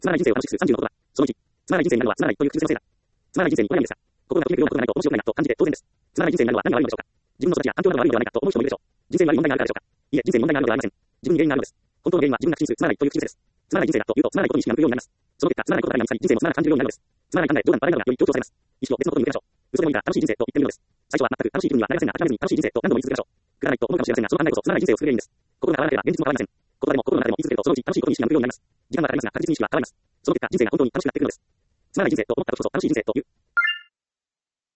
つまらない人生を楽しくする30のことは、その1、つまらない人生になるのはつまらないという癖のせいだ。つまらない人生にこれは何ですか。心がときめくようなことがないと面白くないなと感じて当然です。つまらない人生になるのは何が悪いのでしょうか。自分の育ちや環境などが悪いのではないかと思う人もいるでしょう。人生に悪い問題があるからでしょうか。いえ、人生に問題があるのではありません。自分に原因があるのです。本当の原因は自分が口にするつまらないという口癖です。つまらない人生だと言うとつまらないことに意識が向くようになります。その結果、つまらないことが見つかり、人生もつまらなく感じるようになるのです。つまらない考え、冗談、笑いなどがより強調されます。意識を別のことに向けましょう。嘘でもいいが楽しい人生と言ってみるのです。最初は全く楽しい気分にはなりませんが、諦めずに楽しい人生と何度も言い続けましょう。くだらないと思うかもしれませんが、その考えこそつまらない人生を作る原因です。心が変わらなければ現実も変わりません。言葉でも心の中でも言い続けるとそのうち楽しいことに意識が向くようになります。時間はかかりますが確実に意識は変わります。その結果、人生が本当に楽しくなってくるのです。つまらない人生と思った時こそ楽しい人生という。